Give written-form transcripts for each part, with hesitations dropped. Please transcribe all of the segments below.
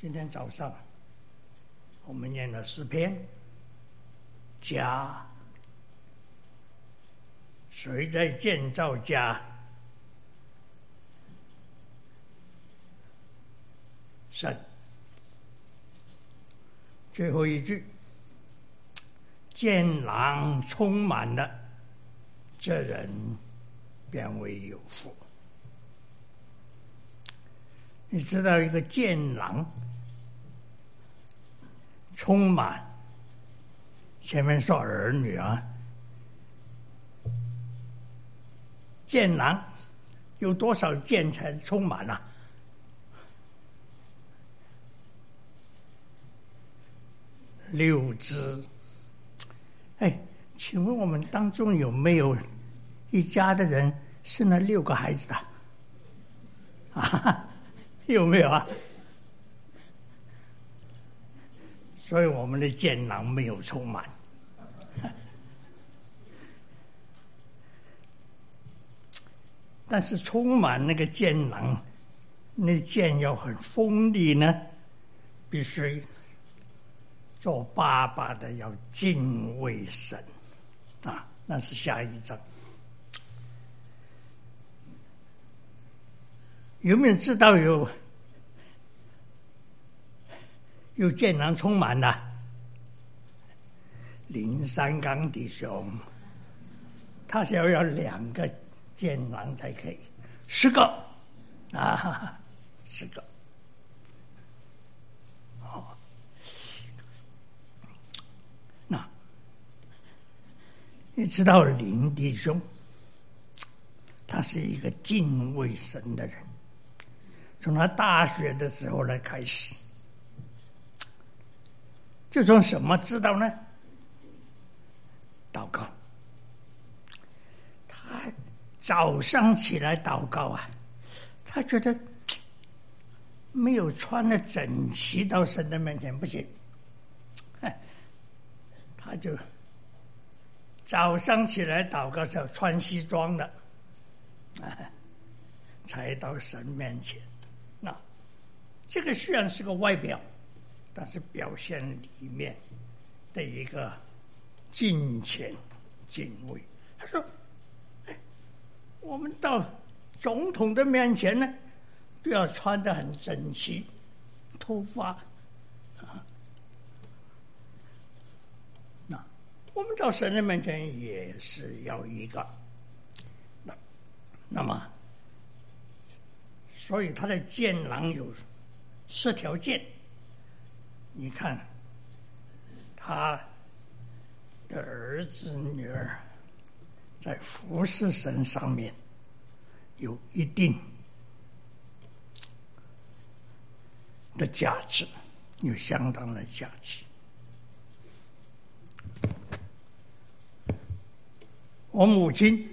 今天早上我们念了诗篇，家，谁在建造家？神。最后一句，见狼充满了，这人便为有福。你知道一个见狼充满，前面说儿女啊，见狼有多少见才充满啊？6只。哎，请问我们当中有没有一家的人生了6个孩子的？啊，有没有啊？所以我们的见狼没有充满。但是充满那个见狼，那箭要很锋利呢，必须做爸爸的要敬畏神啊，那是下一章。有没有知道有箭囊充满了？林三刚弟兄，他想要2个箭囊才可以，10个啊，10个。哦，那你知道林弟兄，他是一个敬畏神的人，从他大学的时候来开始。就从什么知道呢？祷告。他早上起来祷告啊，他觉得没有穿得整齐到神的面前不行，他就早上起来祷告是要穿西装的，才到神面前。那这个虽然是个外表，但是表现里面的一个敬虔敬畏。他说：“我们到总统的面前呢，都要穿得很整齐，头发啊。那我们到神的面前也是要一个。那么，所以他的箭囊有10条箭。你看，他的儿子女儿在服侍神上面有一定的价值，有相当的价值。我母亲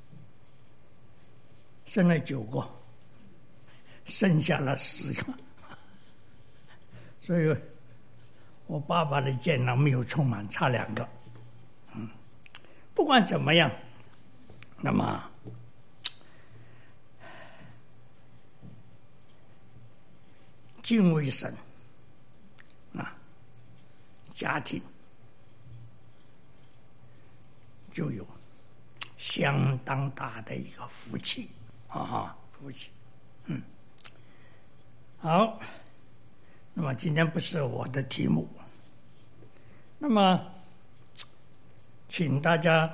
生了9个，剩下了10个，所以我爸爸的箭囊没有充满，差2个。不管怎么样，那么敬畏神啊，家庭就有相当大的一个福气啊，福气。好，那么今天不是我的题目，那么请大家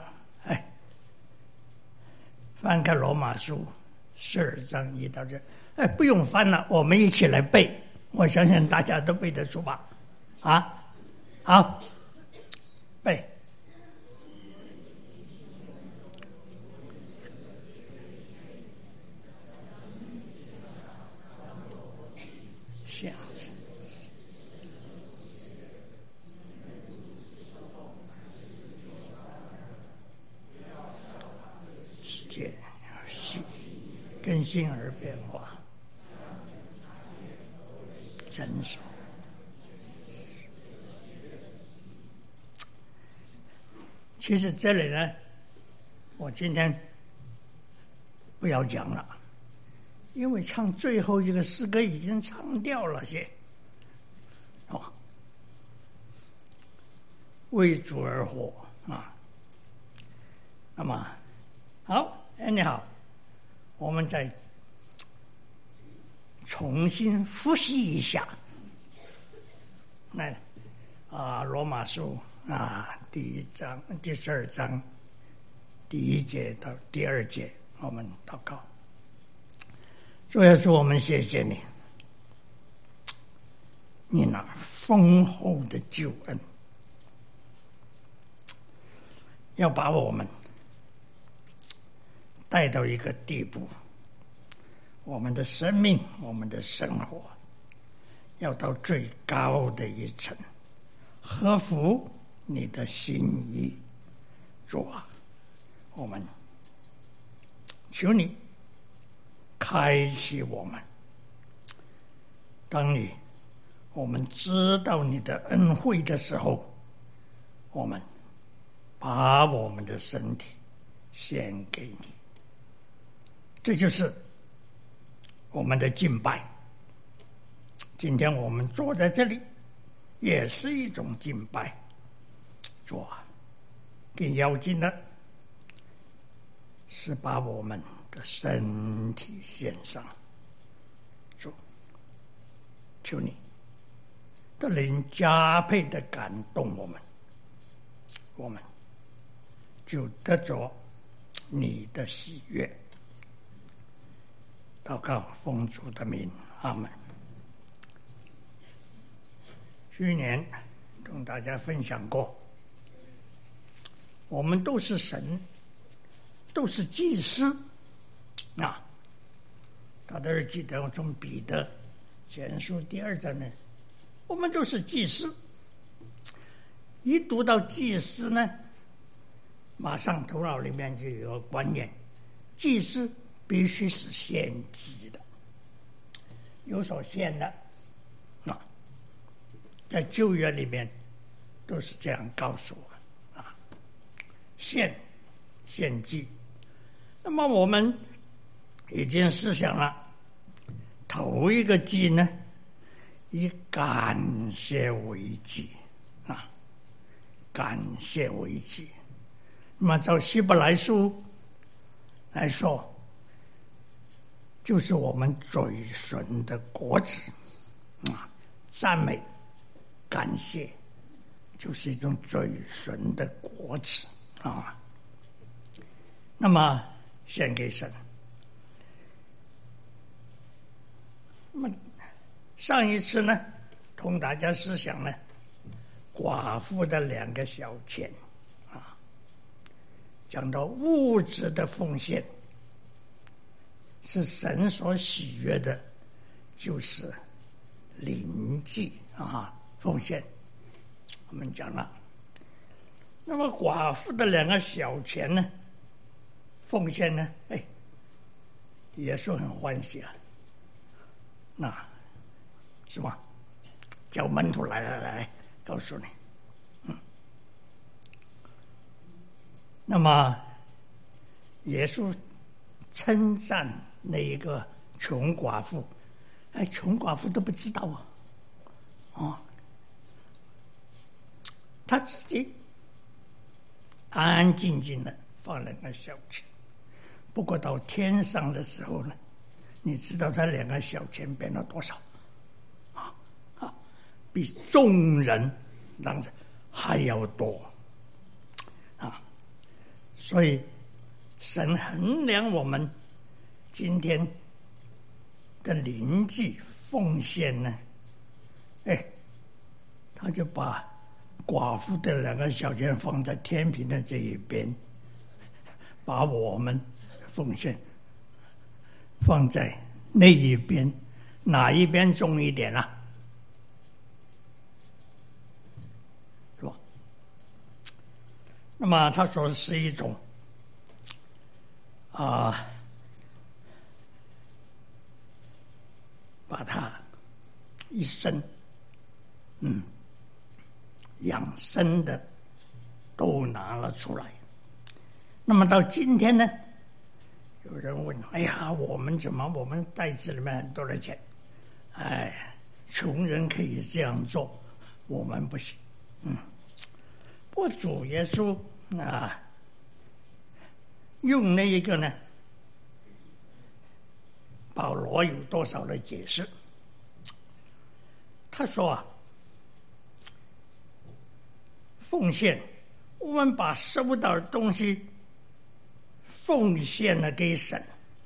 翻开罗马书12章1到这，不用翻了，我们一起来背，我相信大家都背得出吧？啊，好，背。更新而变化，成熟。其实这里呢，我今天不要讲了，因为唱最后一个诗歌已经唱掉了些， 为主而活啊。那么好，你好，我们再重新复习一下那罗马书第1章、第12章第1节到第2节，我们祷告。主耶稣，我们谢谢你，你那丰厚的救恩，要把我们带到一个地步，我们的生命，我们的生活要到最高的一层，合乎你的心意。主啊，我们求你开启我们，当我们知道你的恩惠的时候，我们把我们的身体献给你，这就是我们的敬拜。今天我们坐在这里也是一种敬拜。主啊，更要紧的是把我们的身体献上。主，求你的灵加倍的感动我们，我们就得着你的喜悦。祷告奉主的名，阿们。去年跟大家分享过，我们都是神，都是祭司大家都记得从彼得前书第2章呢，我们都是祭司。一读到祭司呢，马上头脑里面就有个观念，祭司必须是献祭的，有所献的在旧约里面都是这样告诉我献祭。那么我们已经思想了，头一个祭呢，以感谢为祭感谢为祭。那么照希伯来书来说，就是我们嘴唇的果子赞美感谢就是一种嘴唇的果子那么献给神。那么上一次呢，同大家思想呢，寡妇的2个小钱讲到物质的奉献是神所喜悦的，就是灵祭奉献，我们讲了。那么寡妇的2个小钱呢，奉献呢，耶稣很欢喜是吧？叫门徒来告诉你。那么耶稣称赞那一个穷寡妇，穷寡妇都不知道他自己安安静静的放2个小钱。不过到天上的时候呢，你知道他2个小钱变了多少比众人当然还要多所以神衡量我们今天的灵祭奉献呢，他就把寡妇的2个小钱放在天平的这一边，把我们奉献放在那一边，哪一边重一点是吧？那么他说是一种把他一生养生的都拿了出来。那么到今天呢，有人问，我们袋子里面很多的钱，穷人可以这样做，我们不行。 不过主耶稣用那一个呢，保罗有多少的解释？他说奉献，我们把收到的东西奉献了给神，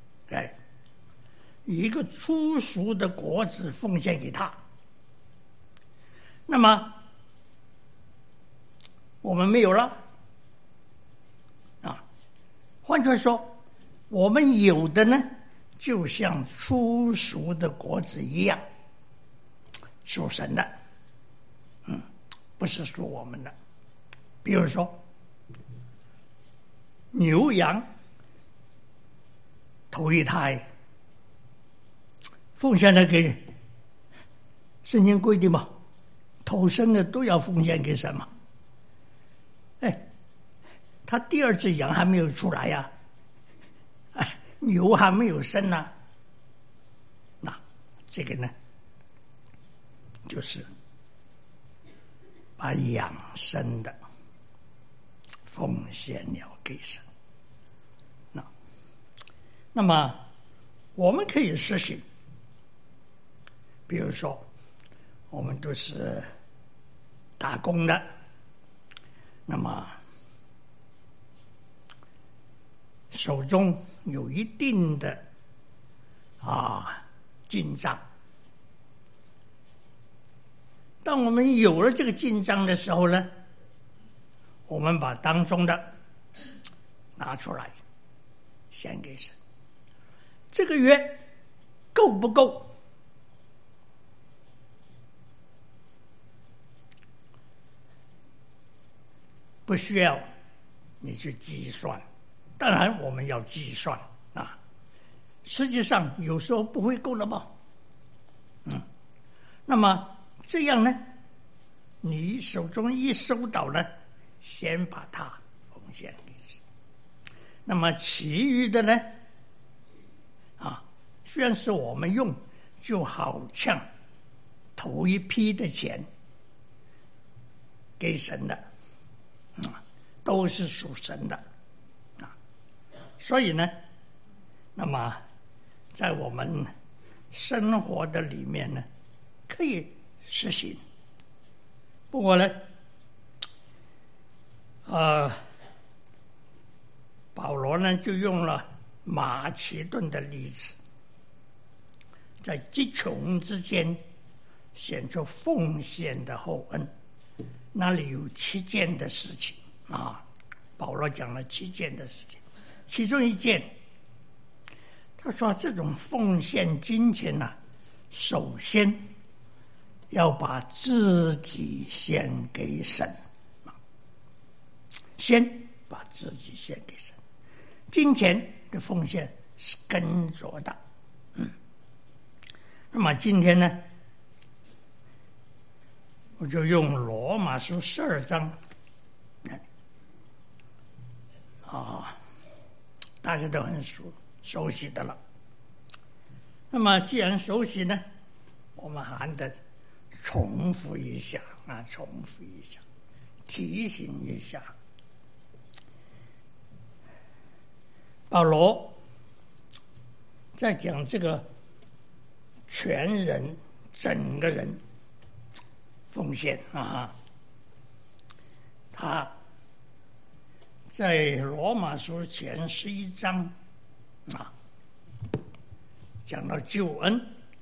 一个初熟的果子奉献给他。那么我们没有了换句话说，我们有的呢，就像初熟的果子一样，属神的，不是属我们的。比如说牛羊头一胎奉献了给圣经规定嘛，头生的都要奉献给神嘛。他第二只羊还没有出来呀，牛还没有生呢，那这个呢，就是把养生的奉献了给神。那么我们可以实行，比如说我们都是打工的，那么手中有一定的进账。当我们有了这个进账的时候呢，我们把当中的拿出来献给神。这个月够不够？不需要你去计算，当然我们要计算实际上有时候不会够了吧？那么这样呢，你手中一收到呢，先把它奉献给神。那么其余的呢，虽然是我们用，就好像头一批的钱给神的，都是属神的所以呢，那么在我们生活的里面呢，可以实行。不过呢，保罗呢就用了马其顿的例子，在极穷之间显出奉献的厚恩。那里有7件的事情保罗讲了7件的事情，其中一件，他说这种奉献金钱首先要把自己献给神，先把自己献给神。金钱的奉献是跟着的，那么今天呢，我就用罗马书12章大家都很熟悉的了。那么既然熟悉呢，我们还得重复一下，提醒一下。保罗在讲这个全人整个人奉献他在罗马书前11章讲到救恩，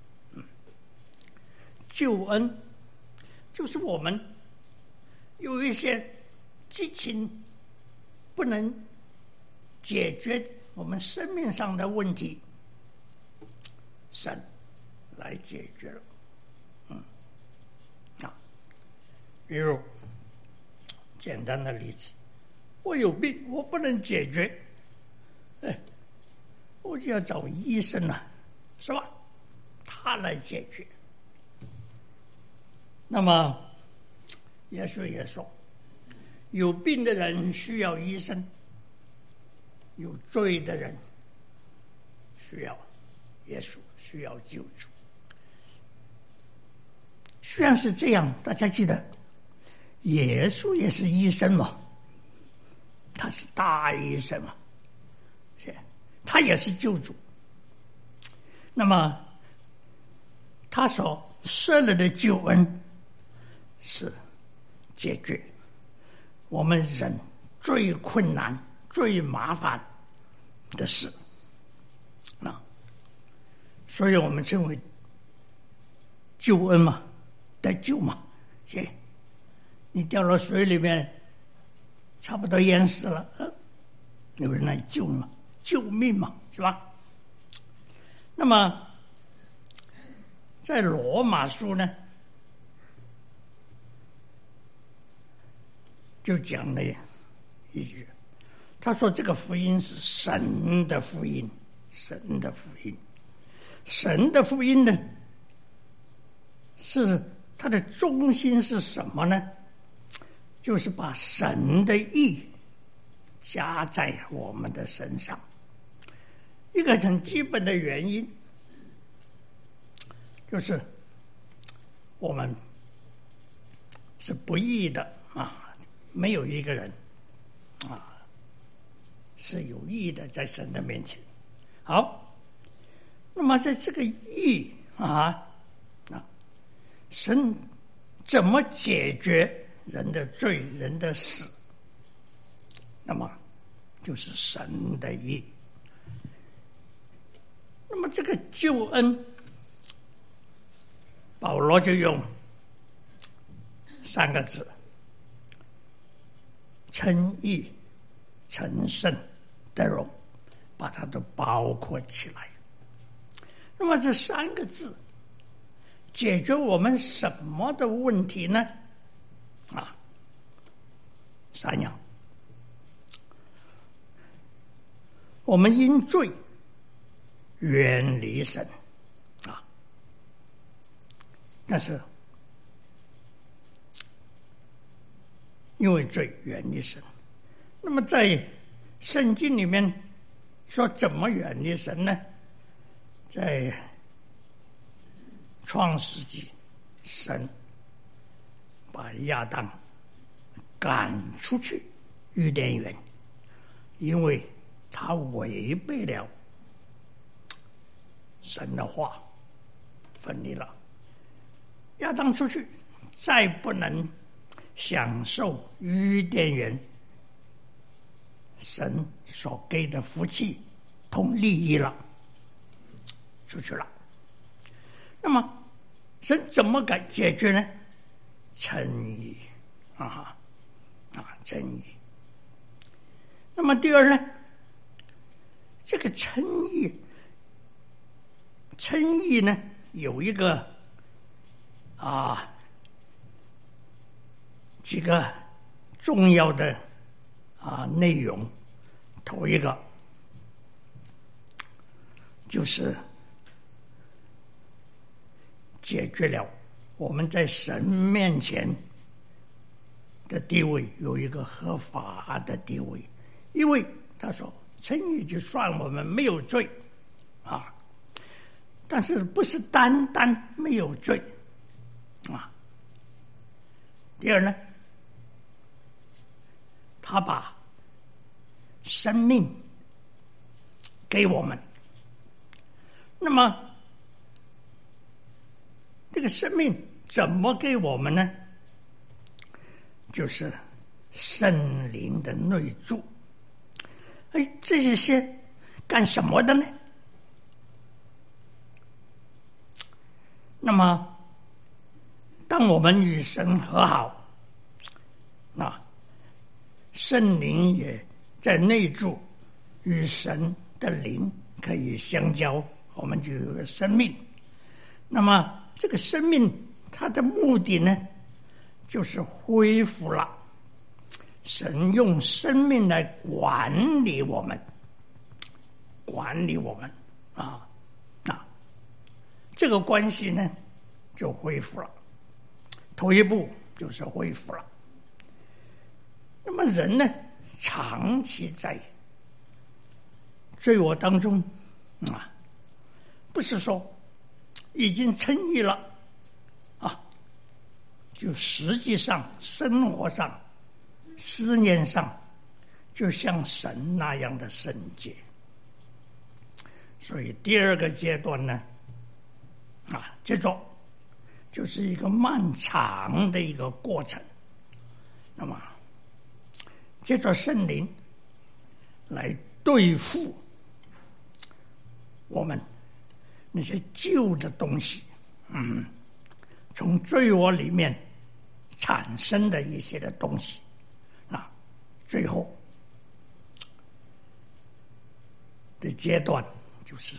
救恩就是我们有一些事情不能解决我们生命上的问题，神来解决了。比如简单的例子，我有病，我不能解决，我就要找医生是吧？他来解决。那么耶稣也说，有病的人需要医生，有罪的人需要耶稣，需要救主。虽然是这样，大家记得， 耶稣也是医生嘛，他是大医生嘛，他也是救主。那么他所设立的救恩是解决我们人最困难、最麻烦的事啊，所以我们称为救恩嘛，得救嘛。行，你掉到水里面，差不多淹死了，有人来救嘛，救命嘛，是吧？那么在罗马书呢，就讲了一句，他说这个福音是神的福音，神的福音，神的福音呢，是它的中心是什么呢？就是把神的义加在我们的身上。一个很基本的原因，就是我们是不义的啊，没有一个人啊是有义的在神的面前。好，那么在这个义神怎么解决人的罪、人的死？那么就是神的义。那么这个救恩，保罗就用3个字：称义、成圣、得荣，把它都包括起来。那么这3个字解决我们什么的问题呢？3样。我们因罪远离神但是因为罪远离神。那么在圣经里面说怎么远离神呢？在创世纪，神把亚当赶出去伊甸园，因为他违背了神的话，分离了。亚当出去，再不能享受伊甸园神所给的福气同利益了，出去了。那么神怎么解决呢？称义称义。那么第二呢，这个称义呢，有一个几个重要的内容。头一个就是解决了我们在神面前的地位有一个合法的地位，因为他说称义就算我们没有罪但是不是单单没有罪第二呢，他把生命给我们。那么这个生命怎么给我们呢？就是圣灵的内住。这些干什么的呢？那么当我们与神和好，圣灵也在内住，与神的灵可以相交，我们就有了生命。那么这个生命它的目的呢，就是恢复了神用生命来管理我们这个关系呢就恢复了。头一步就是恢复了。那么人呢，长期在罪恶当中不是说已经称义了就实际上生活上、思念上，就像神那样的圣洁。所以第二个阶段呢，接着就是一个漫长的一个过程。那么，接着圣灵来对付我们那些旧的东西，从罪恶里面产生的一些的东西，最后的阶段就是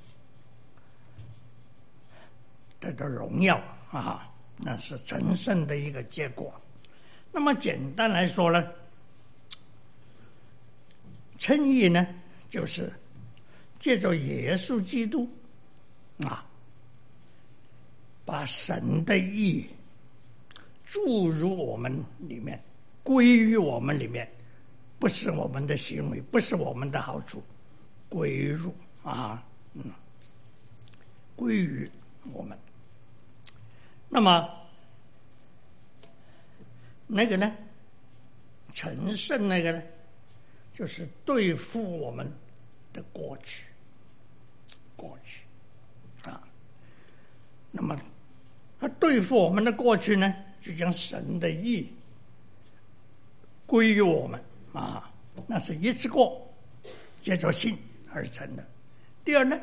得到荣耀那是成圣的一个结果。那么简单来说呢，称义呢，就是借着耶稣基督把神的义注入我们里面，归于我们里面，不是我们的行为，不是我们的好处，归入归于我们。那么那个呢，成圣那个呢，就是对付我们的过去那么对付我们的过去呢，就将神的义归于我们那是一次过接着信而成的。第二呢，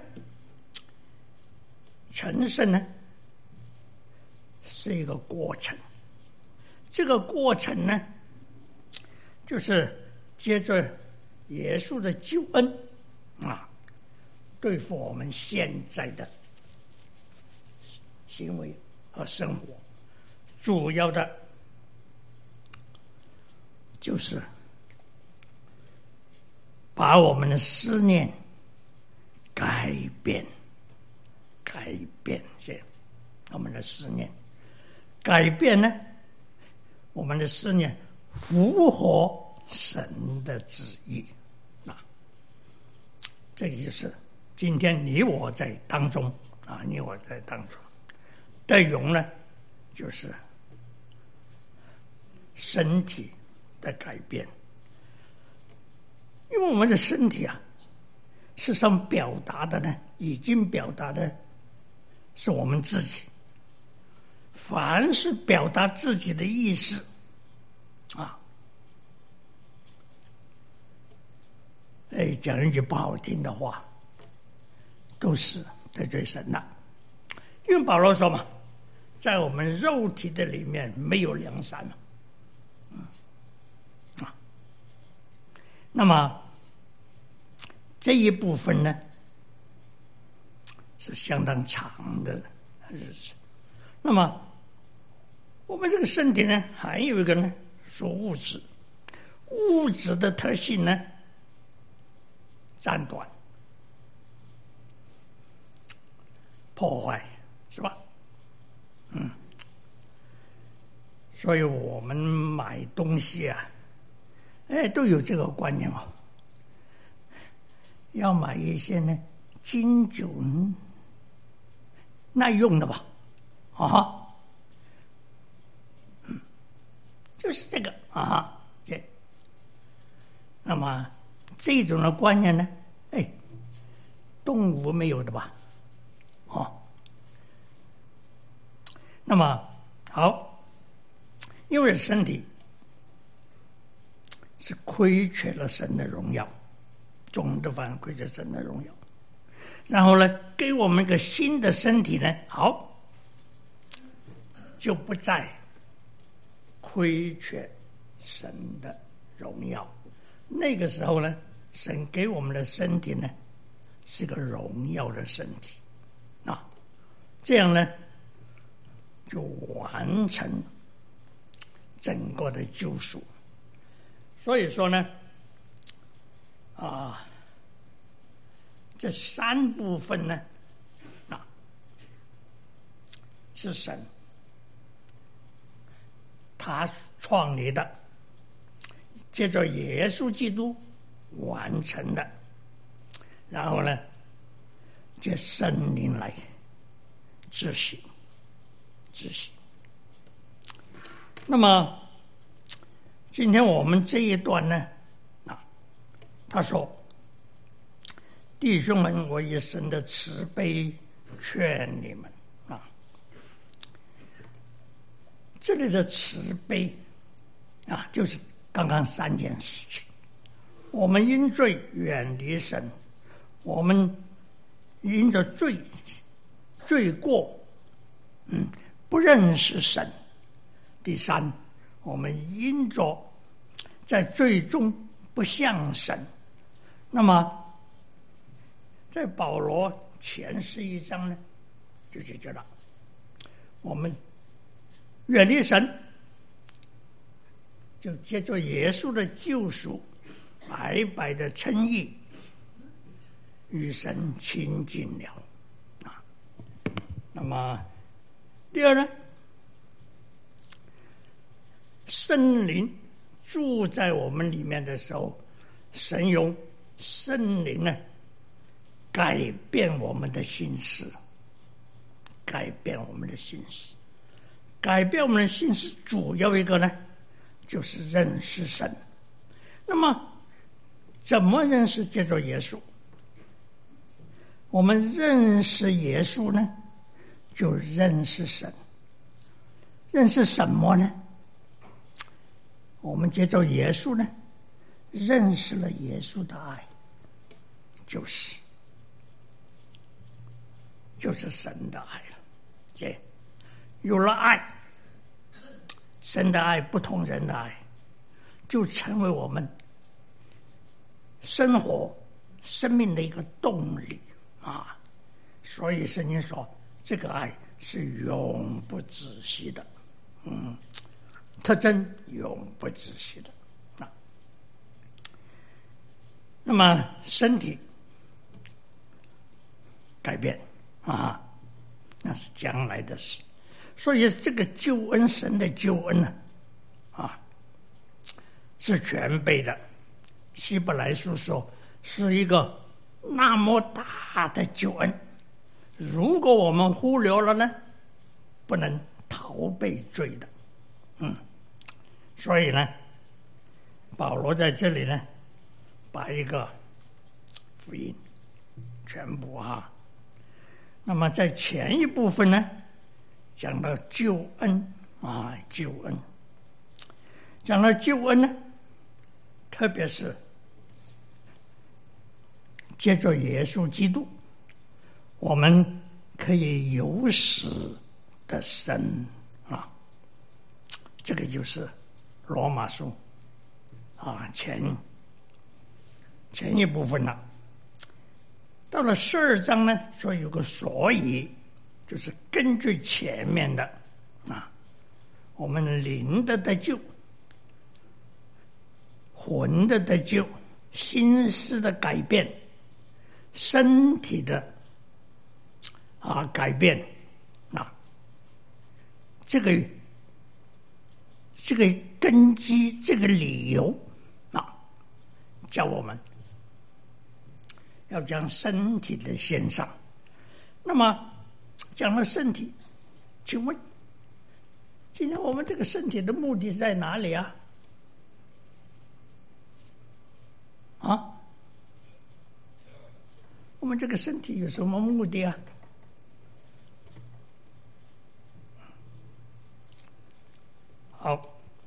成圣呢是一个过程，这个过程呢，就是接着耶稣的救恩对付我们现在的行为和生活，主要的就是把我们的思念改变我们的思念改变呢，我们的思念符合神的旨意这个就是今天你我在当中的用呢，就是身体的改变。因为我们的身体事实上表达的呢，已经表达的是我们自己。凡是表达自己的意思讲一句不好听的话，都是得罪神了。因为保罗说嘛，在我们肉体的里面没有良善那么这一部分呢，是相当长的日子。那么我们这个身体呢，还有一个呢，属物质，物质的特性呢，暂短、破坏，是吧？所以我们买东西都有这个观念要买一些呢经久耐用的吧，就是这个那么这种的观念呢，动物没有的吧，那么好，因为身体是亏缺了神的荣耀，总的反亏缺神的荣耀，然后呢，给我们一个新的身体呢，好，就不再亏缺神的荣耀。那个时候呢，神给我们的身体呢，是个荣耀的身体这样呢，就完成整个的救赎。所以说呢，这三部分呢，是神他创立的，接着耶稣基督完成的，然后呢，借圣灵来执行。 那么今天我们这一段呢，他说：“弟兄们，我以神的慈悲劝你们啊。”这里的慈悲就是刚刚3件事情。我们因罪远离神，我们因着罪过，不认识神。第3，我们因着在罪中不像神。那么在保罗前11章呢，就解决了。我们远离神，就借着耶稣的救赎，白白的称义，与神亲近了那么第2呢，圣灵住在我们里面的时候，神用圣灵呢改变我们的心思，改变我们的心思，改变我们的心思，主要一个呢就是认识神。那么怎么认识？借着耶稣。我们认识耶稣呢，就认识神。认识什么呢？我们借着耶稣呢，认识了耶稣的爱，就是神的爱了。有了爱，神的爱不同人的爱，就成为我们生活生命的一个动力所以圣经说这个爱是永不止息的，特征永不止息的那么身体改变那是将来的事。所以这个救恩，神的救恩呢是全备的。希伯来书说是一个那么大的救恩，如果我们忽略了呢，不能逃避罪的。所以呢，保罗在这里呢，把一个福音全部那么在前一部分呢，讲到救恩救恩，讲到救恩呢，特别是借着耶稣基督，我们可以有死的生这个就是罗马书前一部分了。到了12章呢，说有个所以，就是根据前面的我们灵的得救，魂的得救，心思的改变，身体的改变这个根基，这个理由叫我们要将身体的献上。那么讲了身体，请问今天我们这个身体的目的在哪里我们这个身体有什么目的好，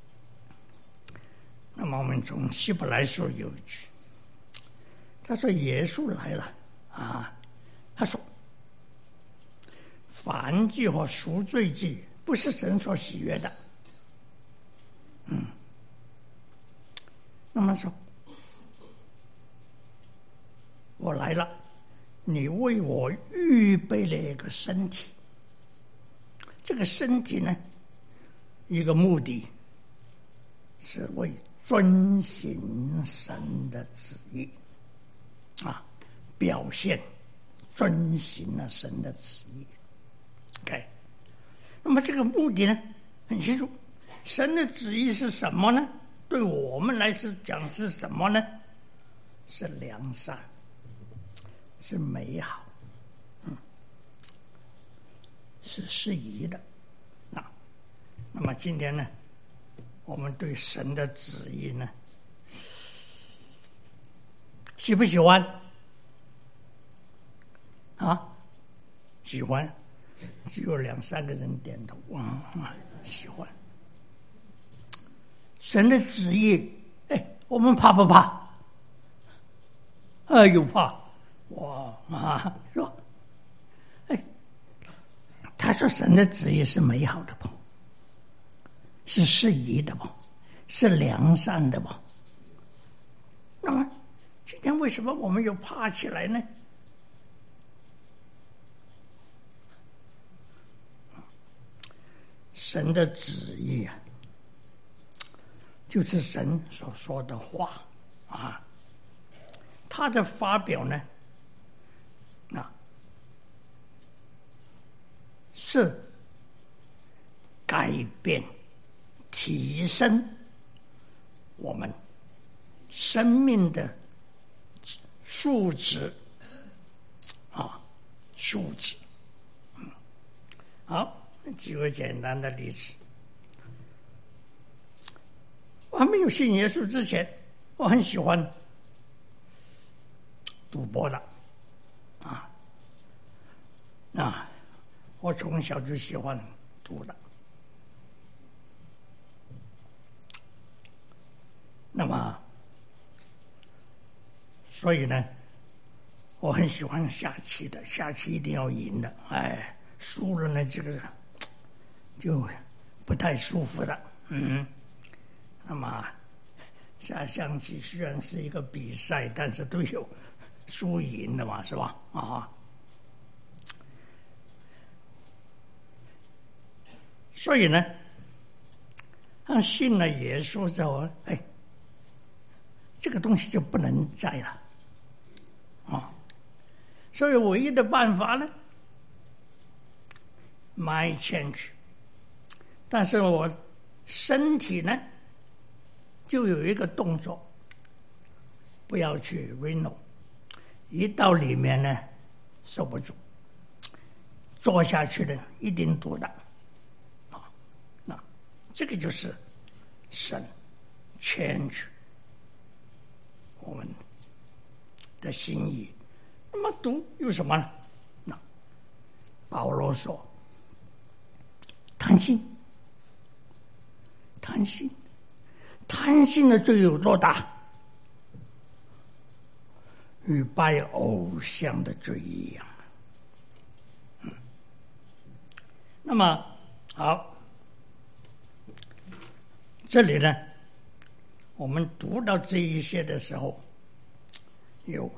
那么我们从希伯来书有一句，他说耶稣来了他说燔祭和赎罪祭不是神所喜悦的。那么说我来了，你为我预备了一个身体，这个身体呢，一个目的是为遵行神的旨意表现遵行了神的旨意。OK， 那么这个目的呢很清楚，神的旨意是什么呢？对我们来讲是什么呢？是良善，是美好，是适宜的那么今天呢， 我们对神的旨意呢，喜不喜欢？啊，喜欢，只有2-3个人点头，喜欢。神的旨意，我们怕不怕？又怕，是吧？他说神的旨意是美好的吧，是适宜的吧，是良善的吧。那么今天为什么我们又怕起来呢？神的旨意啊，就是神所说的话啊，他的发表呢，是改变、提升我们生命的素质素质。好，举个简单的例子。我还没有信耶稣之前，我很喜欢赌博的，我从小就喜欢赌的。那么，所以呢，我很喜欢下棋的，下棋一定要赢的，输了呢，这个就不太舒服的，那么下象棋虽然是一个比赛，但是都有输赢的嘛，是吧？所以呢，他信了耶稣之后，这个东西就不能再了，所以唯一的办法呢，买钱去。但是我身体呢，就有一个动作，不要去 Reno， 一到里面呢，受不住，坐下去呢，一定堵的。这个就是神change我们的心意。那么读有什么呢？保罗说，贪心的罪有多大？与拜偶像的罪一样。那么好。这里呢，我们读到这一些的时候，有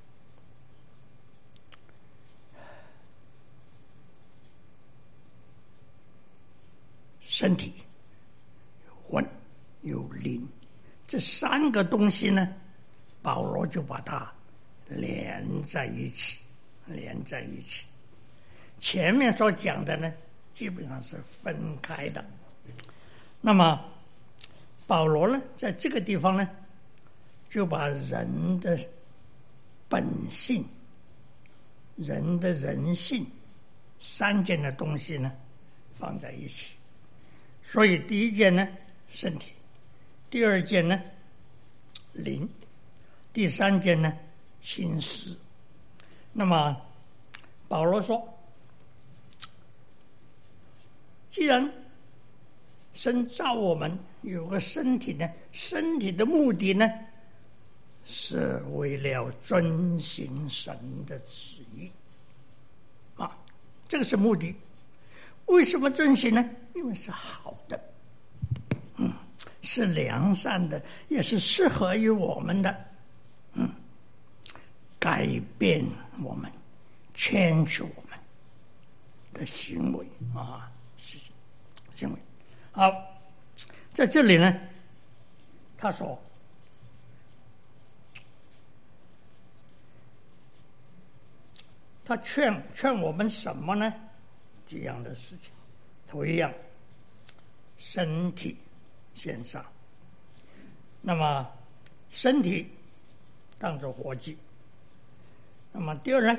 身体、有魂、有灵，这3个东西呢，保罗就把它连在一起。前面所讲的呢，基本上是分开的。那么保罗呢，在这个地方呢，就把人的本性、人的人性3件的东西呢放在一起。所以第一件呢，身体；第2件呢，灵；第3件呢，心思。那么保罗说，既然神造我们有个身体呢，身体的目的呢，是为了遵行神的旨意这个是目的。为什么遵行呢？因为是好的，是良善的，也是适合于我们的，改变我们，change我们的行为行为。好，在这里呢，他说，他劝我们什么呢？这样的事情，头一样，身体献上。那么身体当作活祭。那么第2呢，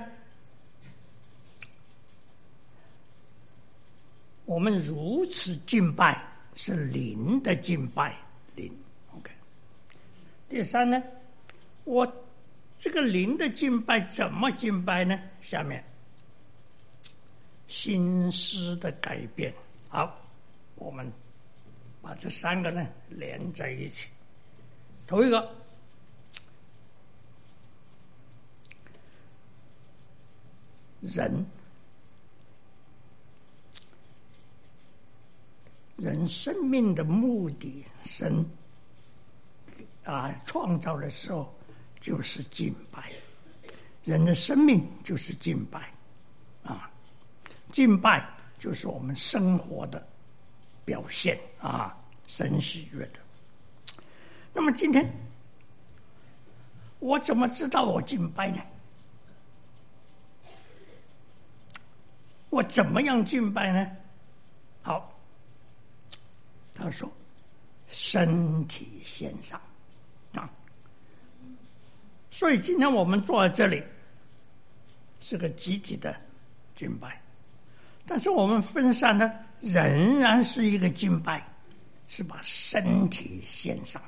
我们如此敬拜是灵的敬拜，灵。OK。第三呢，我这个灵的敬拜怎么敬拜呢？下面心思的改变。好，我们把这三个呢连在一起。头一个，人生命的目的，神创造的时候就是敬拜，人的生命就是敬拜啊，敬拜就是我们生活的表现啊，神喜悦的。那么今天我怎么知道我敬拜呢？我怎么样敬拜呢？好，他说身体献上啊，所以今天我们坐在这里是个集体的敬拜，但是我们分散呢，仍然是一个敬拜，是把身体献上。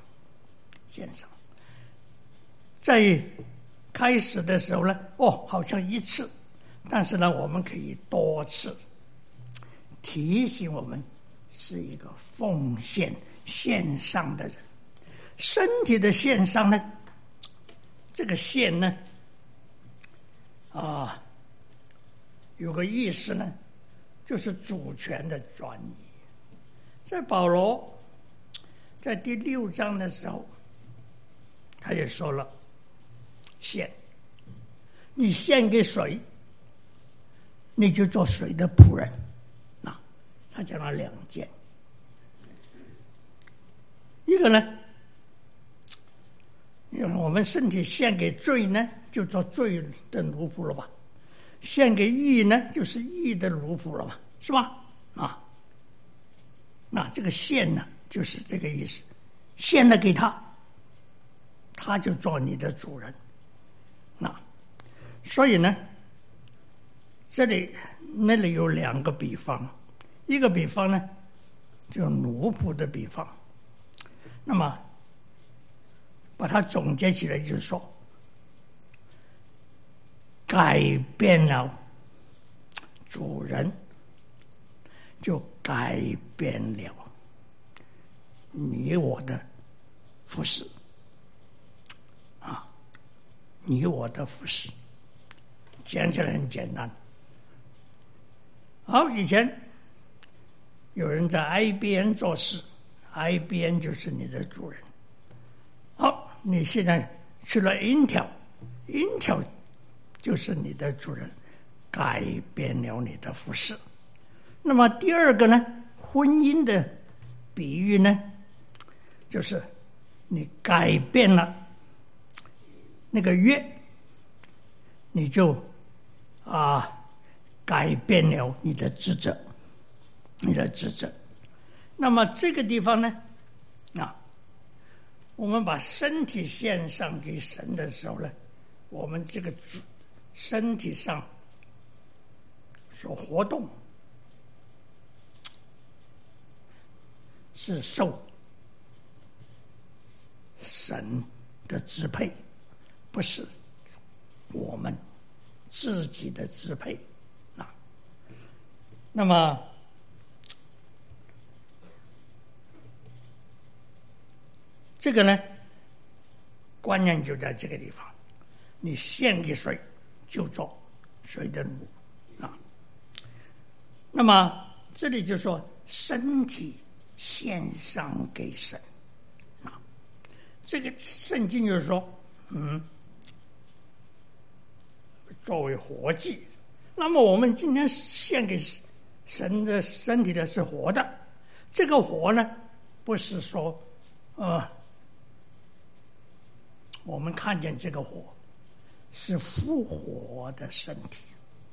在开始的时候呢，好像一次，但是呢，我们可以多次提醒我们是一个奉献献上的人。身体的献上呢，这个献呢有个意思呢，就是主权的转移。在保罗在第6章的时候，他也说了，献，你献给谁，你就做谁的仆人。他讲了2件，一个呢，我们身体献给罪呢，就做罪的奴仆了吧？献给义呢，就是义的奴仆了嘛，是吧？那这个献呢，就是这个意思，献了给他，他就做你的主人。所以呢，这里那里有2个比方，一个比方呢，就奴仆的比方。那么把它总结起来，就是说，改变了主人，就改变了你我的服侍你我的服侍，讲起来很简单。好，以前有人在 IBM 做事， IBM 就是你的主人。好，你现在去了 Intel 就是你的主人，改变了你的服侍。那么第二个呢，婚姻的比喻呢，就是你改变了那个约，你就改变了你的职责，那么这个地方呢，我们把身体献上给神的时候呢，我们这个身体上所活动是受神的支配，不是我们自己的支配。那么这个呢，关键就在这个地方，你献给谁就做谁的奴那么这里就说身体献上给神这个圣经就是说作为活祭。那么我们今天献给神的身体的是活的，这个活呢，不是说我们看见这个活是复活的身体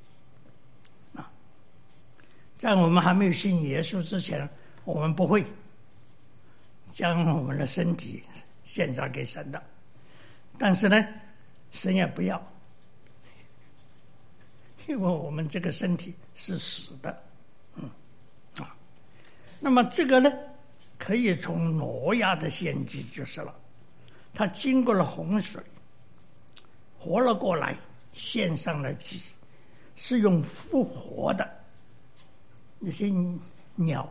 在我们还没有信耶稣之前，我们不会将我们的身体献上给神的，但是呢，神也不要，因为我们这个身体是死的那么这个呢， 可以从挪亚的献祭就是了，他经过了洪水，活了过来，献上了祭，是用复活的那些鸟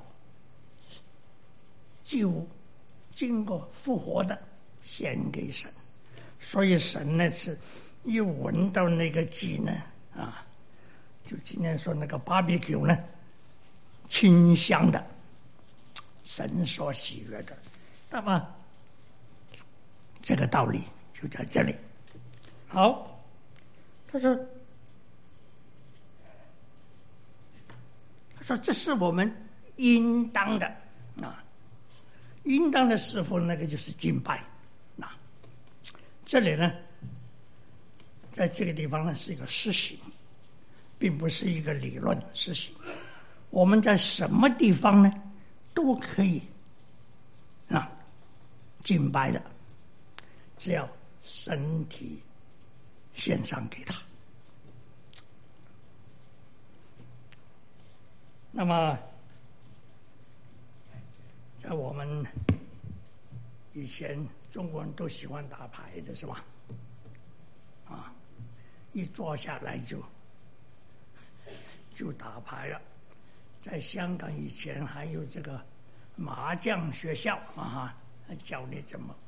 祭物，经过复活的献给神，所以神呢是一闻到那个祭呢就今天说那个 barbecue 呢，清香的，神所喜悦的。那么这个道理就在这里。好，他说这是我们应当的应当的侍奉，那个就是敬拜这里呢，在这个地方呢是一个实行，并不是一个理论实行。我们在什么地方呢都可以敬拜的，只要身体献上给他。那么在我们以前中国人都喜欢打牌的是吧？一坐下来就打牌了。在香港以前还有这个麻将学校教你怎么。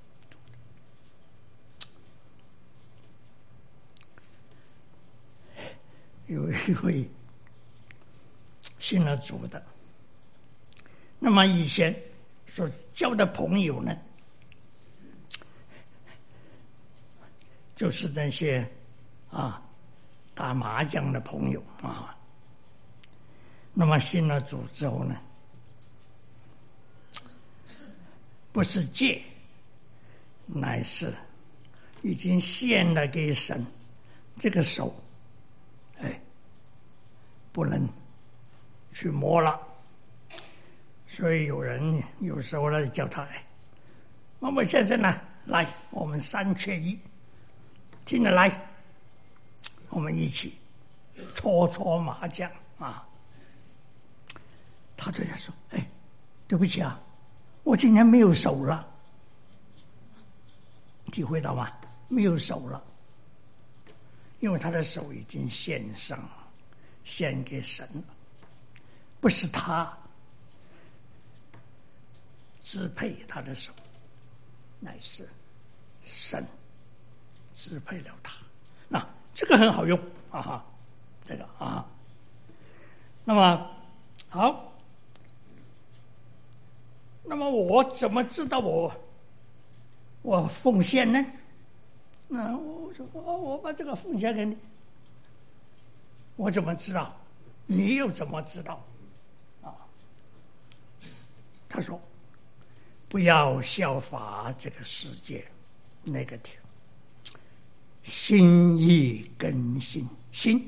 有一位信了主的，那么以前所交的朋友呢，就是那些打麻将的朋友那么信了主之后呢，不是戒，乃是已经献了给神，这个手不能去摸了。所以有人有时候呢叫他某某先生呢，来，我们3缺1，听得来，我们一起搓麻将他对他说对不起我今天没有手了。体会到吗？没有手了，因为他的手已经献上了，献给神了，不是他支配他的手，乃是神支配了他。这个很好用这个那么好，那么我怎么知道我奉献呢？那我把这个奉献给你，我怎么知道？你又怎么知道？他说不要效法这个世界negative，心意更新，心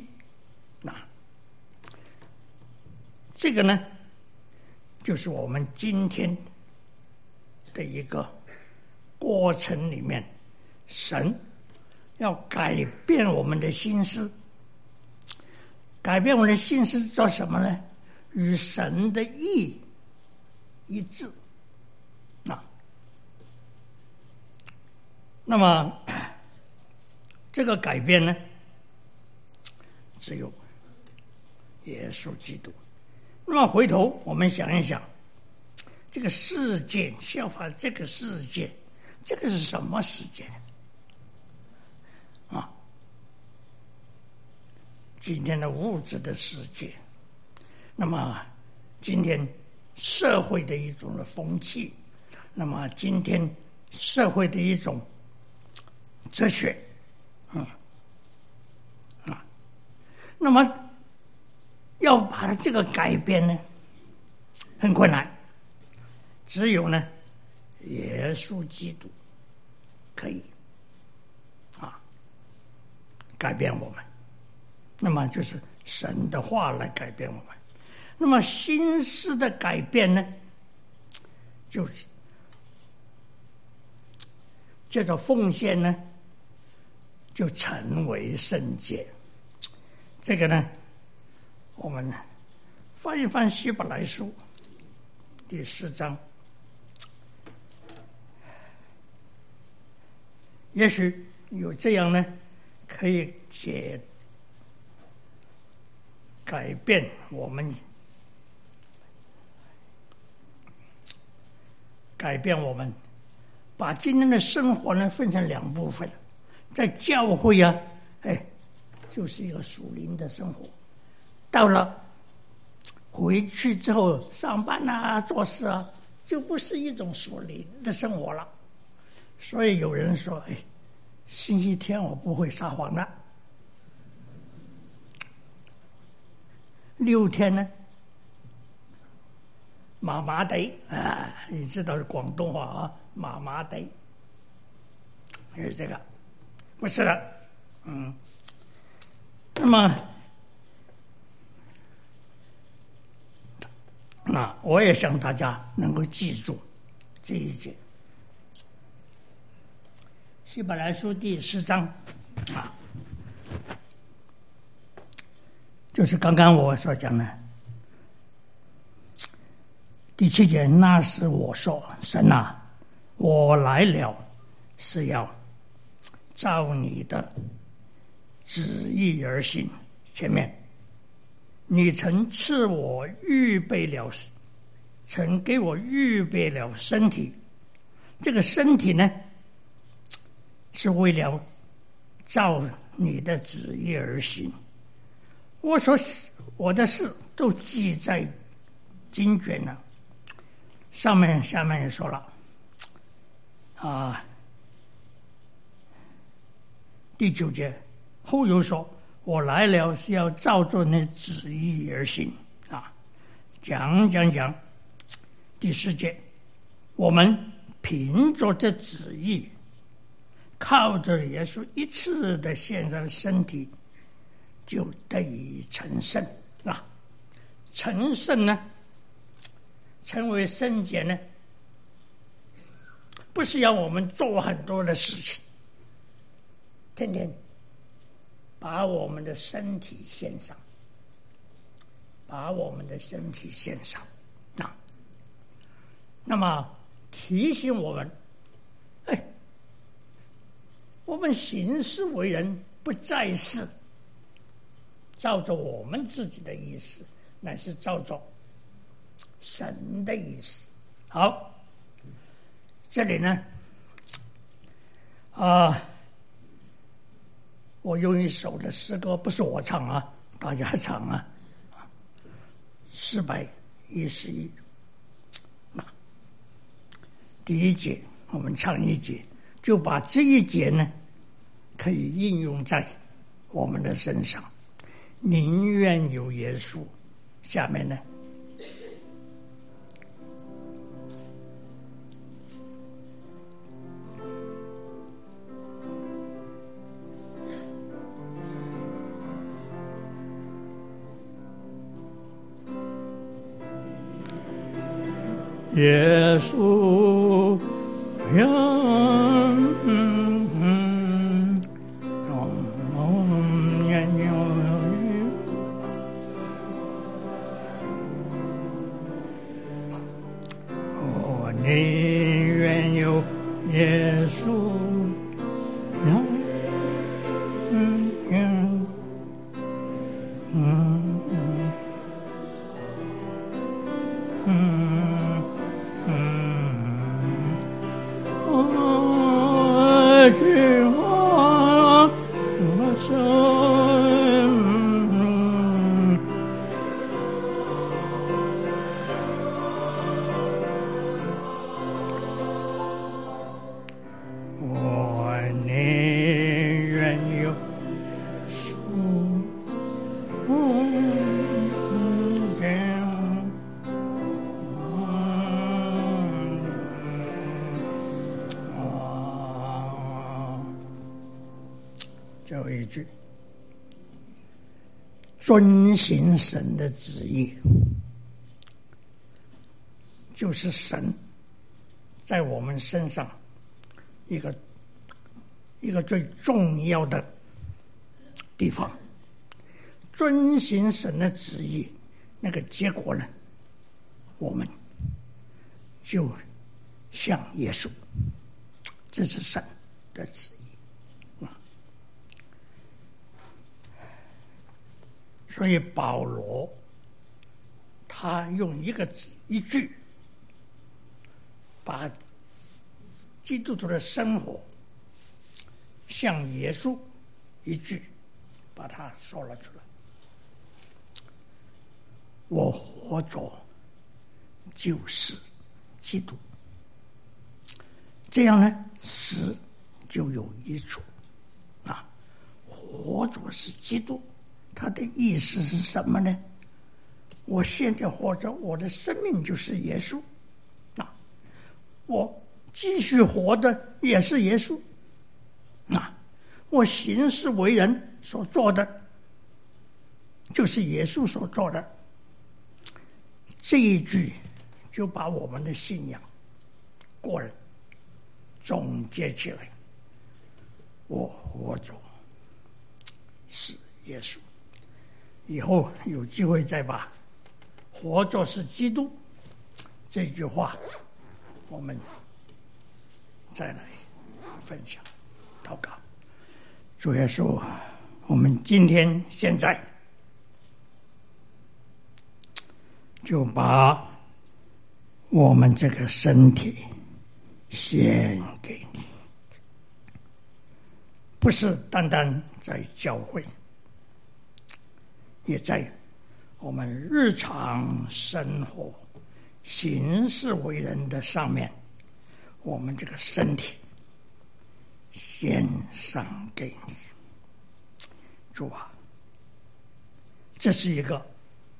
这个呢就是我们今天的一个过程里面，神要改变我们的心思。改变我们的心思做什么呢？与神的意一致那么这个改变呢，只有耶稣基督。那么回头我们想一想，这个世界，效法这个世界，这个是什么世界今天的物质的世界，那么今天社会的一种的风气，那么今天社会的一种哲学那么要把这个改变呢，很困难，只有呢耶稣基督可以改变我们。那么就是神的话来改变我们。那么心思的改变呢，就是这种奉献呢，就成为圣洁。这个呢，我们翻一翻希伯来书第4章也许有这样呢，可以改变我们把今天的生活呢分成两部分，在教会啊，就是一个属灵的生活，到了回去之后上班啊做事啊，就不是一种属灵的生活了。所以有人说，星期天我不会撒谎的，6天呢麻麻地啊，你知道是广东话啊，麻麻地，就是这个，不是的，那么我也想大家能够记住这一节，希伯来书第10章就是刚刚我所讲的第7节，那是我说，神啊，我来了，是要照你的旨意而行。前面你曾赐我预备了，曾给我预备了身体，这个身体呢，是为了照你的旨意而行。我的事都记在经卷了。下面也说了第9节后又说，我来了是要照着你旨意而行讲第10节，我们凭着这旨意，靠着耶稣一次的献上身体，就得以成圣成圣呢，成为圣洁呢，不是要我们做很多的事情，天天把我们的身体献上，那么提醒我们，我们行事为人不再是照着我们自己的意思，乃是照着神的意思。好，这里呢我用一首的诗歌，不是我唱啊，大家唱411第1节我们唱1节，就把这一节呢可以应用在我们的身上。宁愿有耶稣，下面呢耶稣宁愿有耶稣最后一句，遵行神的旨意，就是神在我们身上一个最重要的地方。遵行神的旨意，那个结果呢，我们就像耶稣，这是神的旨意。 所以保罗他用一句，把基督徒的生活像耶稣一句把它说了出来。我活着就是基督，这样呢，死就有益处啊。活着是基督，它的意思是什么呢？我现在活着，我的生命就是耶稣啊，我继续活的也是耶稣啊，我行事为人所做的就是耶稣所做的。这一句就把我们的信仰个人总结起来，我活着是耶稣。以后有机会再把活着是基督这句话我们再来分享祷告。主耶稣，我们今天现在就把我们这个身体献给你，不是单单在教会，也在我们日常生活行事为人的上面，我们这个身体献上给你。主啊，这是一个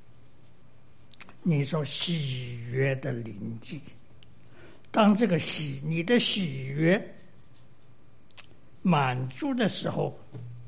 你所喜悦的灵祭。当这个你的喜悦满足的时候，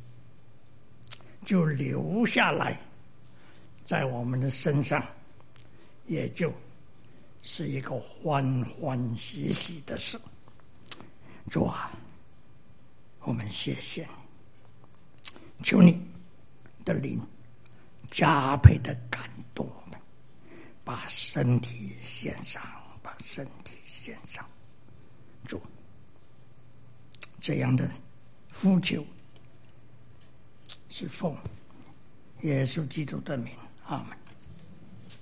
就留下来在我们的身上，也就是一个欢欢喜喜的事。主啊，我们谢谢你，求你的灵加倍的感动我们，把身体献上，把身体献上。主，这样的呼求是奉耶稣基督的名，阿们。